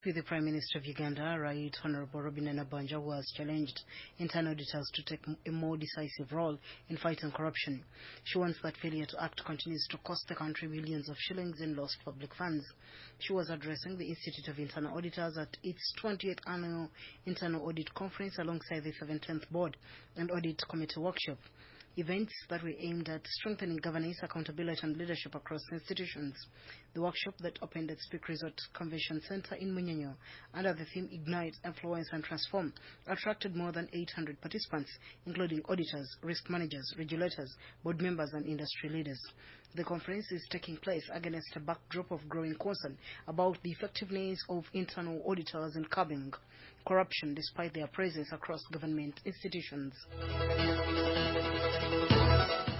With the Prime Minister of Uganda, Right Honorable Robin Nabanja, who has challenged internal auditors to take a more decisive role in fighting corruption. She wants that failure to act continues to cost the country millions of shillings in lost public funds. She was addressing the Institute of Internal Auditors at its 20th Annual Internal Audit Conference alongside the 17th Board and Audit Committee workshop. Events that were aimed at strengthening governance, accountability and leadership across institutions. The workshop that opened at Speak Resort Convention Center in Munyenyo under the theme Ignite, Influence and Transform attracted more than 800 participants, including auditors, risk managers, regulators, board members and industry leaders. The conference is taking place against a backdrop of growing concern about the effectiveness of internal auditors in curbing corruption despite their presence across government institutions.